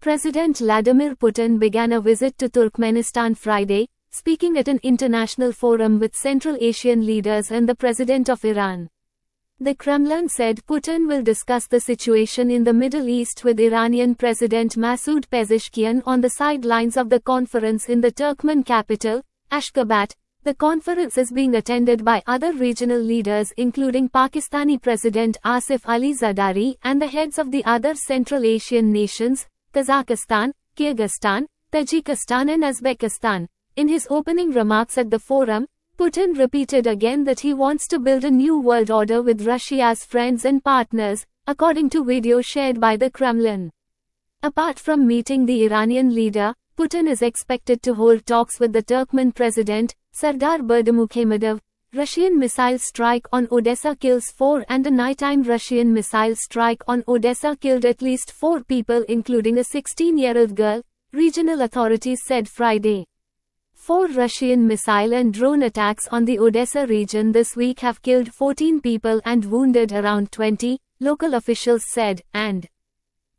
President Vladimir Putin began a visit to Turkmenistan Friday, speaking at an international forum with Central Asian leaders and the President of Iran. The Kremlin said Putin will discuss the situation in the Middle East with Iranian President Masoud Pezeshkian on the sidelines of the conference in the Turkmen capital, Ashgabat. The conference is being attended by other regional leaders including Pakistani President Asif Ali Zardari and the heads of the other Central Asian nations, Kazakhstan, Kyrgyzstan, Tajikistan and Uzbekistan. In his opening remarks at the forum, Putin repeated again that he wants to build a new world order with Russia's friends and partners, according to video shared by the Kremlin. Apart from meeting the Iranian leader, Putin is expected to hold talks with the Turkmen president, Sardar Berdimuhamedov. Russian missile strike on Odessa kills 4 and a nighttime Russian missile strike on Odessa killed at least 4 people including a 16-year-old girl, regional authorities said Friday. 4 Russian missile and drone attacks on the Odessa region this week have killed 14 people and wounded around 20, local officials said, and